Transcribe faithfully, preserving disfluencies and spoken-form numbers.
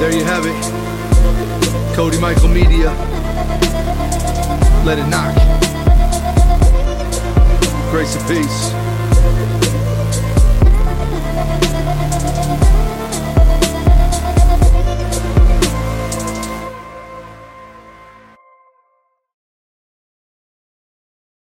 There you have it. Cody Michael Media. Let it knock. Grace and peace.